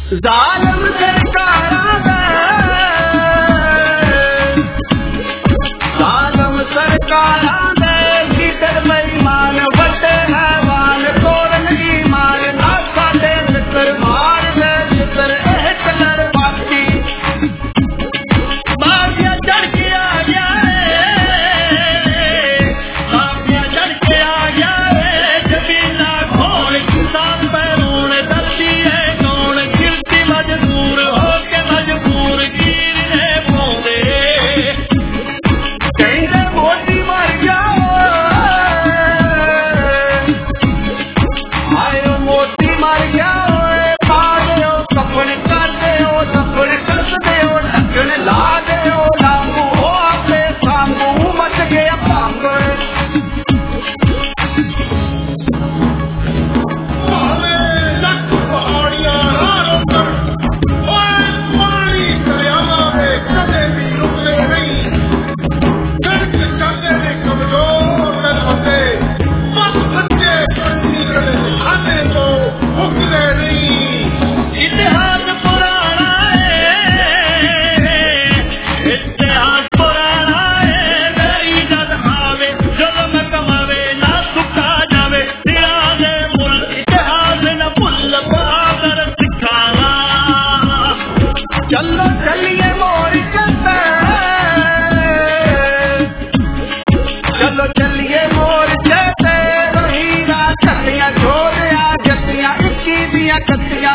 ਜ਼ਾਲਮ ਸਰਕਾਰਾਂ ਦਾ ਜ਼ਾਲਮ ਸਰਕਾਰਾਂ ਦੇ ਲੀਡਰ ਬੇਈਮਾਨ ਵੱਡੇ ਹੈਵਾਨ ਤੋਰਨ ਈਮਾਨ ਨਾ ਸਾਡੇ ਮਿੱਤਰ ਮਾਰ ਦੇ ਜਿੱਤਰ ਇਹ ਕਲਰ ਬਾਕੀ ਬਾਗਿਆ ਚੜ ਕੇ ਆ ਗਿਆ ਬਾਗਿਆ ਚੜ ਕੇ ਆ ਗਿਆ ਜ਼ਮੀਨਾਂ ਖੋਲ ਕਿਸਾਨ ਪੈਰੋਂ ਦਰਦੀ ਹੈ ਕੌਣ ਗਿਰਤੀ ਮਜਬੂਰ ਹੋ ਕੇ ਮਜਬੂਰ ਗੀਰ ਨੇ ਪਾਉਂਦੇ ਕਹਿੰਦੇ ਮੋਦੀ ਮਰ ਗਿਆ ਆਇਓ ਮੋਦੀ ਮਰ ਗਿਆ ਓਏ ਪਾੜਿਓ ਕੱਪੜ ਕਰਦੇ ਹੋ ਕੱਪੜ ਕੱਸਦੇ ਹੋ ਢੱਕਣ ਲਾ ਦਿਓ ਲਾਂਬੂ ਹੋ ਆਪੇ ਸਾਂਬੂ ਮਚ ਗਿਆ ਭੰਗ चलो चलिए मोर्चे पे चलो चलिए मोर्चे पे हीरा छत्तियां छोड़िया जत्तियां इक्की दियां कत्तियां